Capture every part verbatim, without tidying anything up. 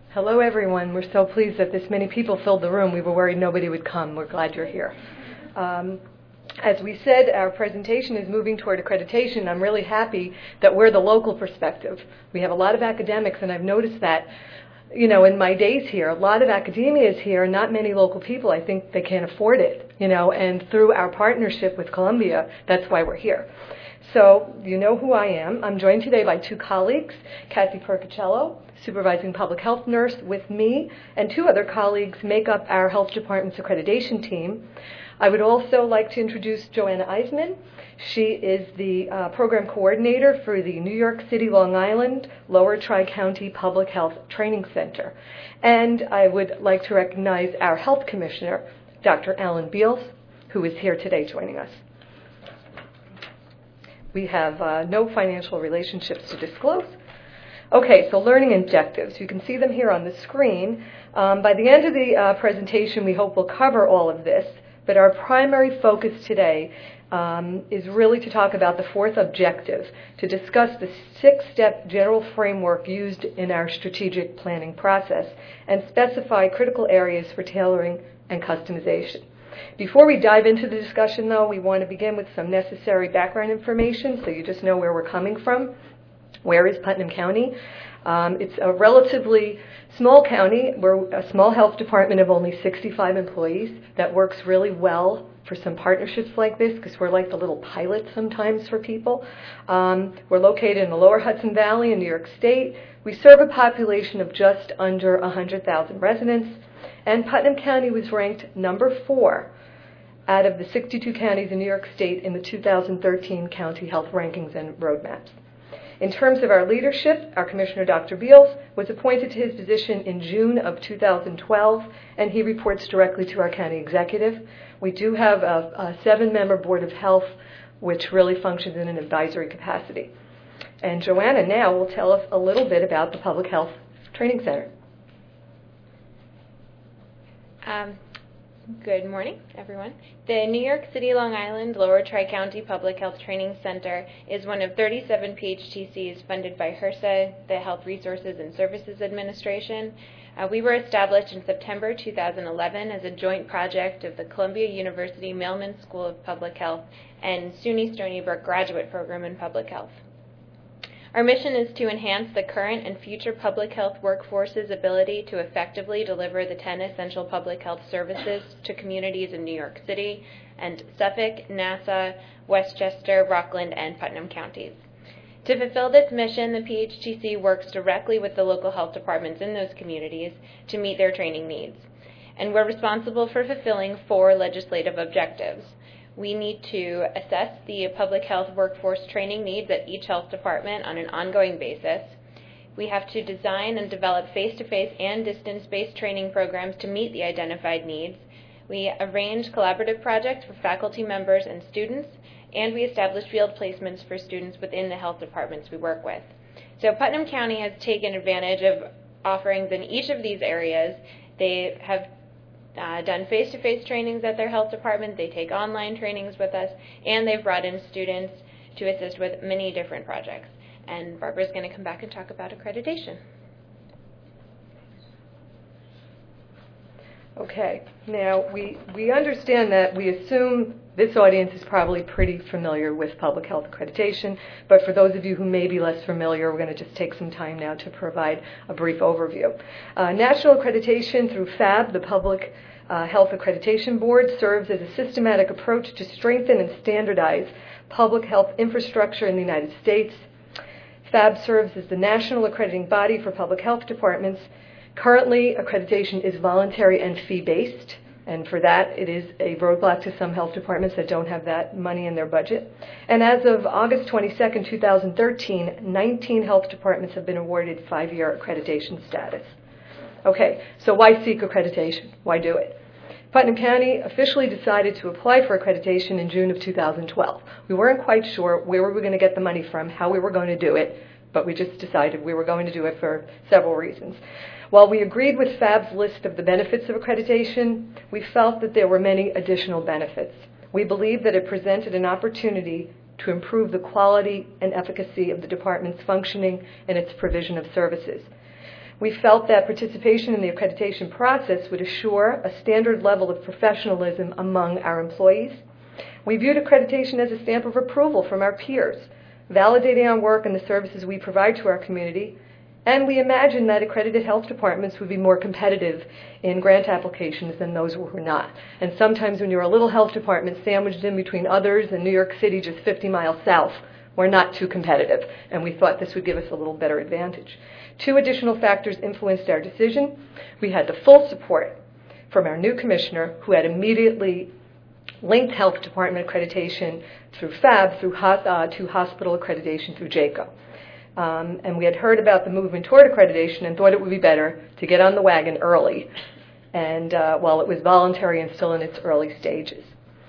Hello, everyone. We're so pleased that this many people filled the room. We were worried nobody would come. We're glad you're here. Um, as we said, our presentation is moving toward accreditation. I'm really happy that we're the local perspective. We have a lot of academics, and I've noticed that, you know, in my days here, a lot of academia is here, not many local people. I think they can't afford it, you know, and through our partnership with Columbia, that's why we're here. So you know who I am. I'm joined today by two colleagues, Kathy Percocello, supervising public health nurse with me, and two other colleagues make up our health department's accreditation team. I would also like to introduce Joanna Eisman. She is the uh, program coordinator for the New York City, Long Island, Lower Tri-County Public Health Training Center. And I would like to recognize our health commissioner, Doctor Alan Beals, who is here today joining us. We have uh, no financial relationships to disclose. Okay, so learning objectives. You can see them here on the screen. Um, by the end of the uh, presentation, we hope we'll cover all of this, but our primary focus today um, is really to talk about the fourth objective, to discuss the six-step general framework used in our strategic planning process and specify critical areas for tailoring and customization. Before we dive into the discussion, though, we want to begin with some necessary background information so you just know where we're coming from. Where is Putnam County? Um, it's a relatively small county. We're a small health department of only sixty-five employees that works really well for some partnerships like this because we're like the little pilot sometimes for people. Um, we're located in the lower Hudson Valley in New York State. We serve a population of just under one hundred thousand residents, and Putnam County was ranked number four out of the sixty-two counties in New York State in the two thousand thirteen County Health Rankings and Roadmaps. In terms of our leadership, our Commissioner, Doctor Beals, was appointed to his position in June of two thousand twelve, and he reports directly to our county executive. We do have a, a seven-member Board of Health, which really functions in an advisory capacity. And Joanna now will tell us a little bit about the Public Health Training Center. Um, Good morning, everyone. The New York City, Long Island, Lower Tri-County Public Health Training Center is one of thirty-seven P H T Cs funded by HRSA, the Health Resources and Services Administration. Uh, we were established in September two thousand eleven as a joint project of the Columbia University Mailman School of Public Health and SUNY Stony Brook Graduate Program in Public Health. Our mission is to enhance the current and future public health workforce's ability to effectively deliver the ten essential public health services to communities in New York City and Suffolk, Nassau, Westchester, Rockland, and Putnam counties. To fulfill this mission, the P H T C works directly with the local health departments in those communities to meet their training needs. And we're responsible for fulfilling four legislative objectives. We need to assess the public health workforce training needs at each health department on an ongoing basis. We have to design and develop face-to-face and distance-based training programs to meet the identified needs. We arrange collaborative projects for faculty members and students, and we establish field placements for students within the health departments we work with. So Putnam County has taken advantage of offerings in each of these areas. They have Uh, done face-to-face trainings at their health department, they take online trainings with us, and they've brought in students to assist with many different projects. And Barbara's going to come back and talk about accreditation. Okay, now we, we understand that we assume this audience is probably pretty familiar with public health accreditation, but for those of you who may be less familiar, we're going to just take some time now to provide a brief overview. Uh, national accreditation through FAB, the Public uh, Health Accreditation Board, serves as a systematic approach to strengthen and standardize public health infrastructure in the United States. FAB serves as the national accrediting body for public health departments. Currently, accreditation is voluntary and fee-based, and for that, it is a roadblock to some health departments that don't have that money in their budget. And as of August twenty-second, two thousand thirteen, nineteen health departments have been awarded five-year accreditation status. Okay, so why seek accreditation? Why do it? Putnam County officially decided to apply for accreditation in June of two thousand twelve. We weren't quite sure where we were going to get the money from, how we were going to do it, but we just decided we were going to do it for several reasons. While we agreed with FAB's list of the benefits of accreditation, we felt that there were many additional benefits. We believed that it presented an opportunity to improve the quality and efficacy of the department's functioning and its provision of services. We felt that participation in the accreditation process would assure a standard level of professionalism among our employees. We viewed accreditation as a stamp of approval from our peers, validating our work and the services we provide to our community, and we imagined that accredited health departments would be more competitive in grant applications than those who were not. And sometimes when you're a little health department sandwiched in between others in New York City just fifty miles south, we're not too competitive, and we thought this would give us a little better advantage. Two additional factors influenced our decision. We had the full support from our new commissioner, who had immediately linked health department accreditation through F A B through, uh, to hospital accreditation through JCAHO. Um, and we had heard about the movement toward accreditation and thought it would be better to get on the wagon early, and uh, while it was voluntary and still in its early stages.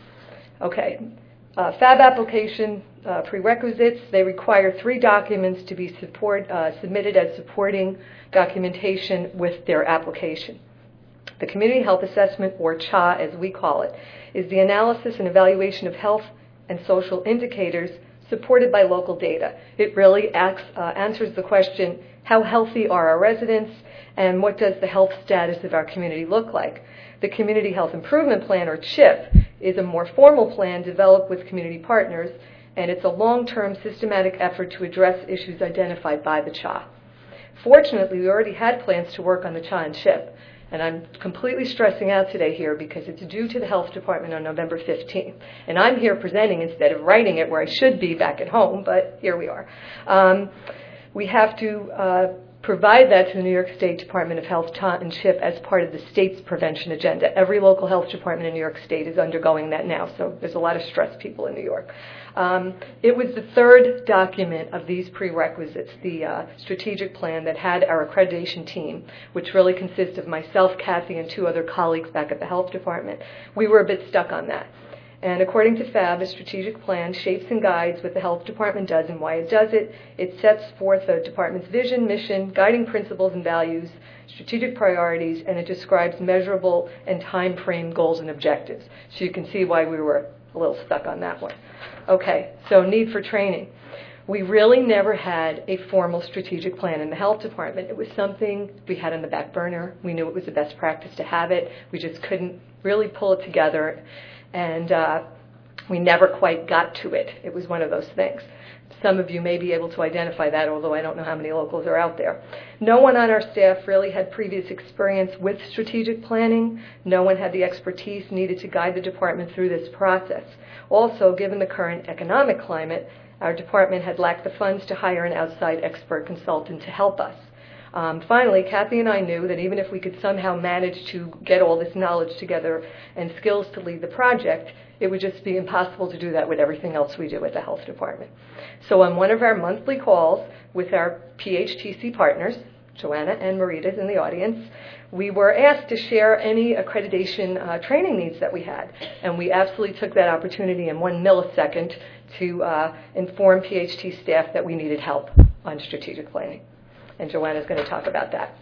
Okay, uh, F A B application uh, prerequisites, they require three documents to be support, uh, submitted as supporting documentation with their application. The Community Health Assessment, or C H A as we call it, is the analysis and evaluation of health and social indicators supported by local data. It really acts, uh, answers the question, how healthy are our residents, and what does the health status of our community look like? The Community Health Improvement Plan, or CHIP, is a more formal plan developed with community partners, and it's a long-term systematic effort to address issues identified by the C H A. Fortunately, we already had plans to work on the C H A and CHIP, and I'm completely stressing out today here because it's due to the Health Department on November fifteenth. And I'm here presenting instead of writing it where I should be back at home, but here we are. Um, we have to uh, provide that to the New York State Department of Health, C H A and CHIP as part of the state's prevention agenda. Every local health department in New York State is undergoing that now, so there's a lot of stressed people in New York. Um, it was the third document of these prerequisites, the uh, strategic plan that had our accreditation team, which really consists of myself, Kathy, and two other colleagues back at the health department. We were a bit stuck on that. And according to F A B, a strategic plan shapes and guides what the health department does and why it does it. It sets forth the department's vision, mission, guiding principles and values, strategic priorities, and it describes measurable and time frame goals and objectives. So you can see why we were a little stuck on that one. Okay, so need for training. We really never had a formal strategic plan in the health department. It was something we had on the back burner. We knew it was the best practice to have it. We just couldn't really pull it together, and uh, we never quite got to it. It was one of those things. Some of you may be able to identify that, although I don't know how many locals are out there. No one on our staff really had previous experience with strategic planning. No one had the expertise needed to guide the department through this process. Also, given the current economic climate, our department had lacked the funds to hire an outside expert consultant to help us. Um, finally, Kathy and I knew that even if we could somehow manage to get all this knowledge together and skills to lead the project, it would just be impossible to do that with everything else we do at the health department. So on one of our monthly calls with our P H T C partners, Joanna and Marita's in the audience, we were asked to share any accreditation uh, training needs that we had. And we absolutely took that opportunity in one millisecond to uh, inform P H T staff that we needed help on strategic planning. And Joanna's going to talk about that.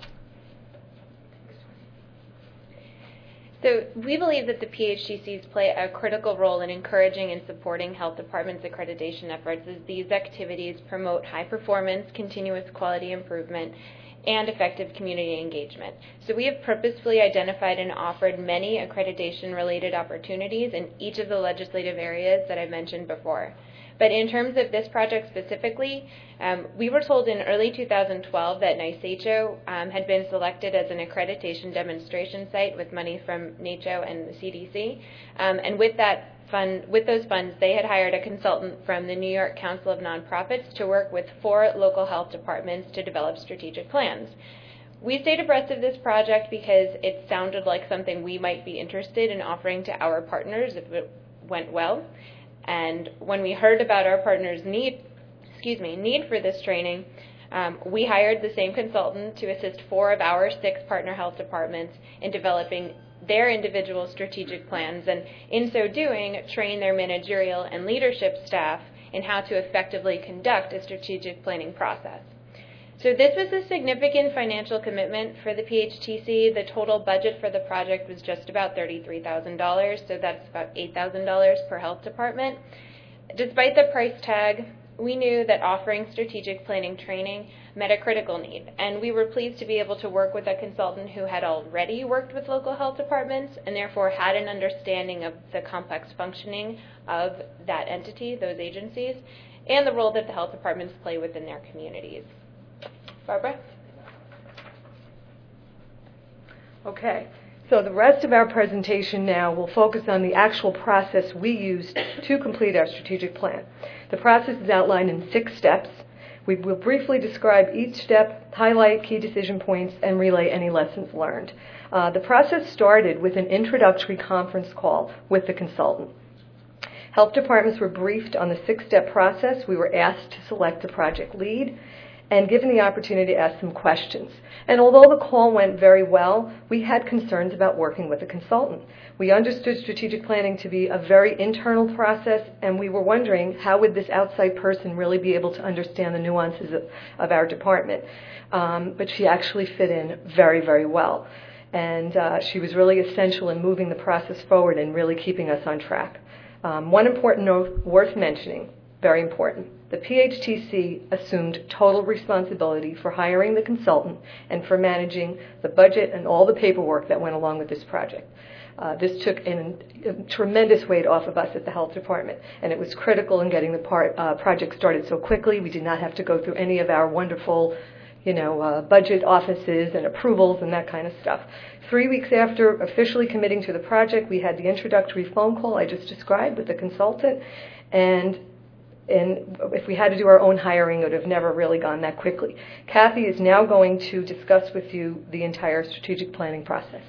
So we believe that the P H T Cs play a critical role in encouraging and supporting health departments' accreditation efforts, as these activities promote high performance, continuous quality improvement, and effective community engagement. So we have purposefully identified and offered many accreditation-related opportunities in each of the legislative areas that I mentioned before. But in terms of this project specifically, um, we were told in early two thousand twelve that NYSACHO um, had been selected as an accreditation demonstration site with money from NACHO and the C D C. Um, and with that fund, with those funds, they had hired a consultant from the New York Council of Nonprofits to work with four local health departments to develop strategic plans. We stayed abreast of this project because it sounded like something we might be interested in offering to our partners if it went well. And when we heard about our partners' need, excuse me, need for this training, um, we hired the same consultant to assist four of our six partner health departments in developing their individual strategic plans, and in so doing, train their managerial and leadership staff in how to effectively conduct a strategic planning process. So this was a significant financial commitment for the P H T C. The total budget for the project was just about thirty-three thousand dollars, so that's about eight thousand dollars per health department. Despite the price tag, we knew that offering strategic planning training met a critical need, and we were pleased to be able to work with a consultant who had already worked with local health departments and therefore had an understanding of the complex functioning of that entity, those agencies, and the role that the health departments play within their communities. Barbara? Okay. So the rest of our presentation now will focus on the actual process we used to complete our strategic plan. The process is outlined in six steps. We will briefly describe each step, highlight key decision points, and relay any lessons learned. Uh, the process started with an introductory conference call with the consultant. Health departments were briefed on the six-step process. We were asked to select a project lead and given the opportunity to ask some questions. And although the call went very well, we had concerns about working with a consultant. We understood strategic planning to be a very internal process, and we were wondering how would this outside person really be able to understand the nuances of, of our department. Um, but she actually fit in very, very well. And uh, she was really essential in moving the process forward and really keeping us on track. Um, one important note worth mentioning, very important. The P H T C assumed total responsibility for hiring the consultant and for managing the budget and all the paperwork that went along with this project. Uh, this took an, a tremendous weight off of us at the health department, and it was critical in getting the part, uh, project started so quickly. We did not have to go through any of our wonderful, you know, uh, budget offices and approvals and that kind of stuff. Three weeks after officially committing to the project, we had the introductory phone call I just described with the consultant, and And if we had to do our own hiring, it would have never really gone that quickly. Kathy is now going to discuss with you the entire strategic planning process.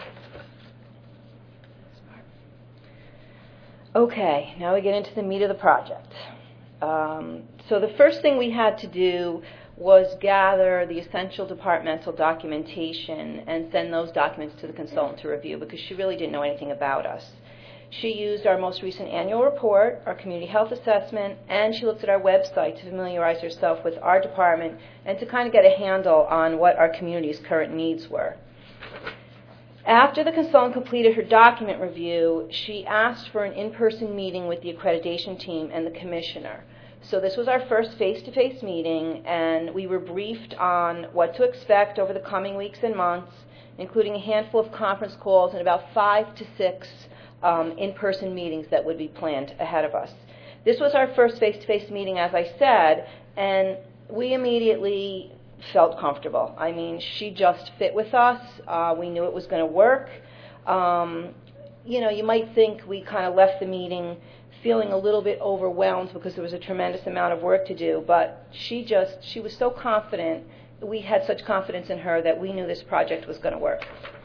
Okay, now we get into the meat of the project. Um, so the first thing we had to do was gather the essential departmental documentation and send those documents to the consultant to review because she really didn't know anything about us. She used our most recent annual report, our community health assessment, and she looked at our website to familiarize herself with our department and to kind of get a handle on what our community's current needs were. After the consultant completed her document review, she asked for an in-person meeting with the accreditation team and the commissioner. So this was our first face-to-face meeting, and we were briefed on what to expect over the coming weeks and months, including a handful of conference calls and about five to six Um, in-person meetings that would be planned ahead of us. This was our first face-to-face meeting, as I said, and we immediately felt comfortable. I mean, she just fit with us. Uh, we knew it was going to work. Um, you know, you might think we kind of left the meeting feeling a little bit overwhelmed because there was a tremendous amount of work to do, but she just, she was so confident, we had such confidence in her that we knew this project was going to work.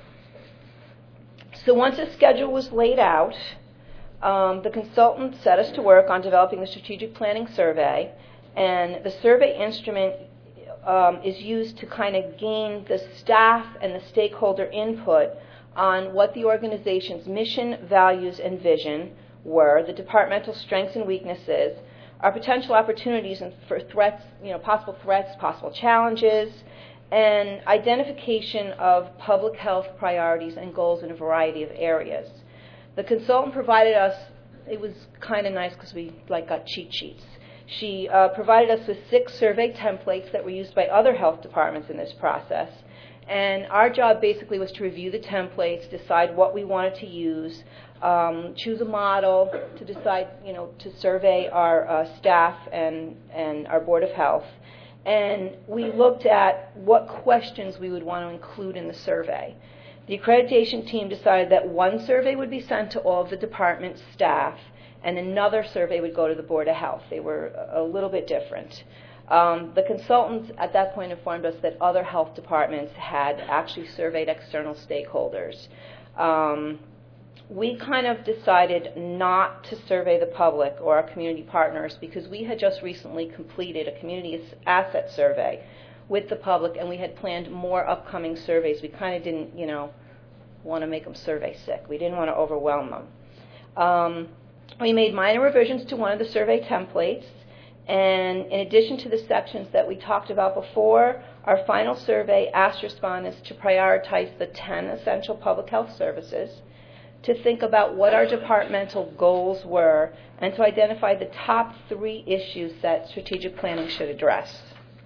So once a schedule was laid out, um, the consultant set us to work on developing the strategic planning survey, and the survey instrument um, is used to kind of gain the staff and the stakeholder input on what the organization's mission, values, and vision were, the departmental strengths and weaknesses, our potential opportunities and for threats, you know, possible threats, possible challenges, and identification of public health priorities and goals in a variety of areas. The consultant provided us, it was kind of nice because we like got cheat sheets. She uh, provided us with six survey templates that were used by other health departments in this process. And our job basically was to review the templates, decide what we wanted to use, um, choose a model to decide, you know, to survey our uh, staff and, and our Board of Health. And we looked at what questions we would want to include in the survey. The accreditation team decided that one survey would be sent to all of the department staff, and another survey would go to the Board of Health. They were a little bit different. Um, the consultants at that point informed us that other health departments had actually surveyed external stakeholders. Um, We kind of decided not to survey the public or our community partners because we had just recently completed a community asset survey with the public, and we had planned more upcoming surveys. We kind of didn't, you know, want to make them survey sick. We didn't want to overwhelm them. Um, we made minor revisions to one of the survey templates, and in addition to the sections that we talked about before, our final survey asked respondents to prioritize the ten essential public health services, to think about what our departmental goals were and to identify the top three issues that strategic planning should address.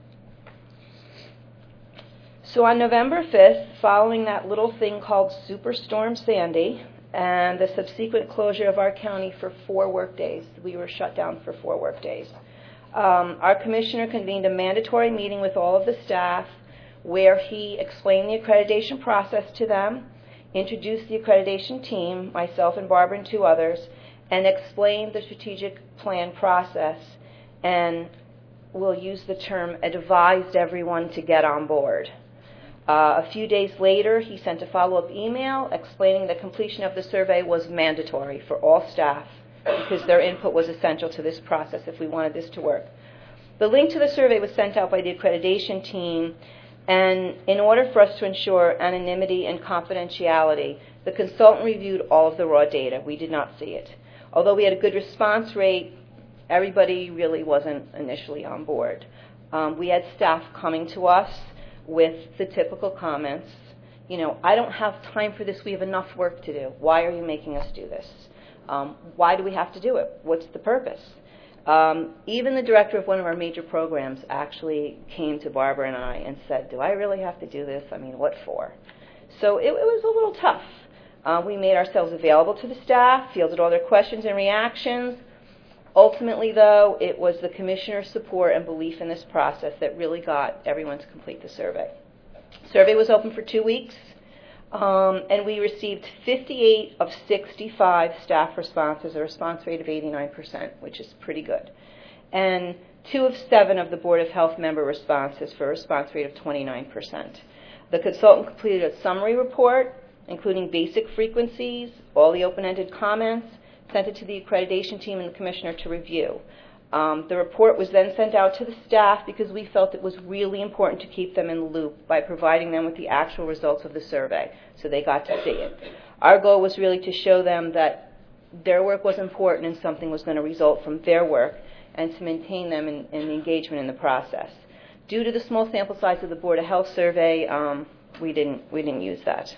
So on November fifth, following that little thing called Superstorm Sandy and the subsequent closure of our county for four work days, we were shut down for four work days. Um, our commissioner convened a mandatory meeting with all of the staff where he explained the accreditation process to them, introduced the accreditation team, myself and Barbara and two others, and explained the strategic plan process, and we'll use the term advised everyone to get on board. Uh, a few days later, he sent a follow-up email explaining that completion of the survey was mandatory for all staff because their input was essential to this process if we wanted this to work. The link to the survey was sent out by the accreditation team, and in order for us to ensure anonymity and confidentiality, the consultant reviewed all of the raw data. We did not see it. Although we had a good response rate, everybody really wasn't initially on board. Um, we had staff coming to us with the typical comments, you know, I don't have time for this, we have enough work to do. Why are you making us do this? Um, why do we have to do it? What's the purpose? Um, even the director of one of our major programs actually came to Barbara and I and said, do I really have to do this? I mean, what for? So it, it was a little tough. Uh, we made ourselves available to the staff, fielded all their questions and reactions. Ultimately, though, it was the commissioner's support and belief in this process that really got everyone to complete the survey. The survey was open for two weeks, um, and we received fifty-eight of sixty-five staff responses, a response rate of eighty-nine percent, which is pretty good, and two of seven of the Board of Health member responses for a response rate of twenty-nine percent. The consultant completed a summary report, including basic frequencies, all the open-ended comments, sent it to the accreditation team and the commissioner to review. Um, the report was then sent out to the staff because we felt it was really important to keep them in the loop by providing them with the actual results of the survey, so they got to see it. Our goal was really to show them that their work was important and something was going to result from their work, and to maintain them in, in engagement in the process. Due to the small sample size of the Board of Health survey, um, we didn't we didn't use that.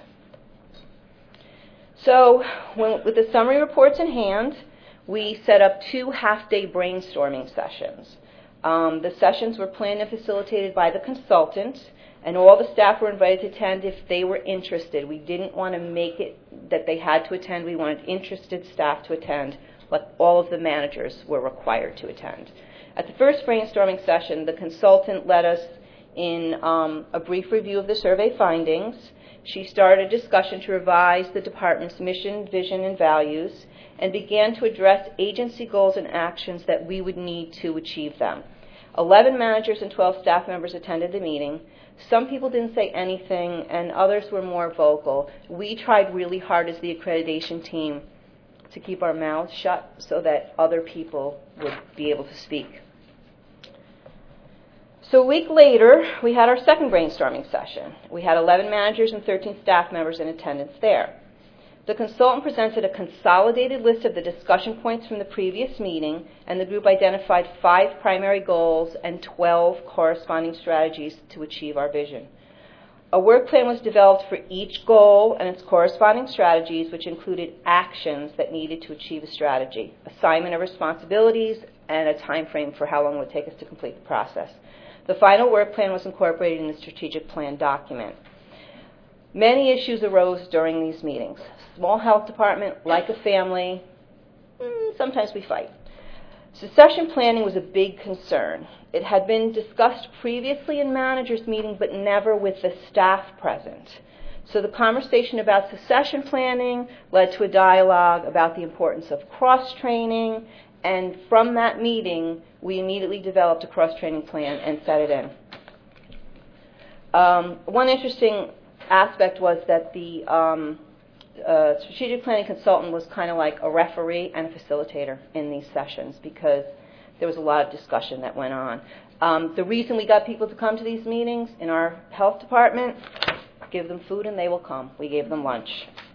So when, with the summary reports in hand, we set up two half-day brainstorming sessions. Um, the sessions were planned and facilitated by the consultant, and all the staff were invited to attend if they were interested. We didn't want to make it that they had to attend. We wanted interested staff to attend, but all of the managers were required to attend. At the first brainstorming session, the consultant led us in um, a brief review of the survey findings. She started a discussion to revise the department's mission, vision, and values, and began to address agency goals and actions that we would need to achieve them. Eleven managers and twelve staff members attended the meeting. Some people didn't say anything, and others were more vocal. We tried really hard as the accreditation team to keep our mouths shut so that other people would be able to speak. So a week later, we had our second brainstorming session. We had eleven managers and thirteen staff members in attendance there. The consultant presented a consolidated list of the discussion points from the previous meeting, and the group identified five primary goals and twelve corresponding strategies to achieve our vision. A work plan was developed for each goal and its corresponding strategies, which included actions that needed to achieve a strategy, assignment of responsibilities, and a time frame for how long it would take us to complete the process. The final work plan was incorporated in the strategic plan document. Many issues arose during these meetings. Small health department, like a family, mm, sometimes we fight. Succession planning was a big concern. It had been discussed previously in managers' meetings, but never with the staff present. So the conversation about succession planning led to a dialogue about the importance of cross-training, and from that meeting, we immediately developed a cross-training plan and set it in. Um, one interesting aspect was that the um, uh, strategic planning consultant was kind of like a referee and a facilitator in these sessions because there was a lot of discussion that went on. Um, the reason we got people to come to these meetings in our health department, give them food and they will come. We gave them lunch.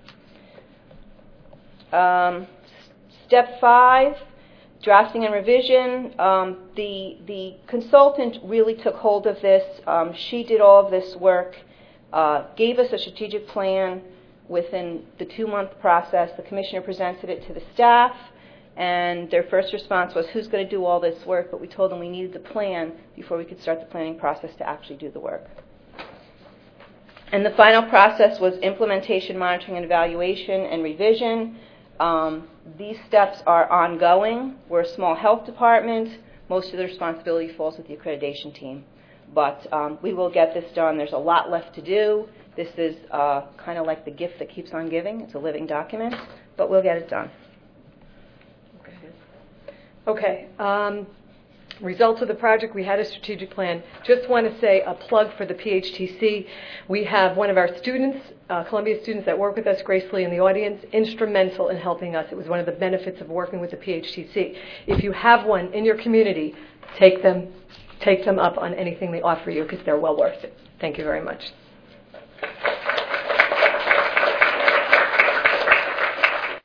Um, step five, drafting and revision. Um, the, the consultant really took hold of this. Um, she did all of this work, uh, gave us a strategic plan, Within the two-month process, the commissioner presented it to the staff, and their first response was, who's going to do all this work? But we told them we needed the plan before we could start the planning process to actually do the work. And the final process was implementation, monitoring, and evaluation and revision. Um, these steps are ongoing. We're a small health department. Most of the responsibility falls with the accreditation team. But um, we will get this done. There's a lot left to do. This is uh, kind of like the gift that keeps on giving. It's a living document, but we'll get it done. Okay. Um, results of the project, we had a strategic plan. Just want to say a plug for the P H T C. We have one of our students, uh, Columbia students that work with us, Grace Lee, in the audience, instrumental in helping us. It was one of the benefits of working with the P H T C. If you have one in your community, take them, take them up on anything they offer you because they're well worth it. Thank you very much.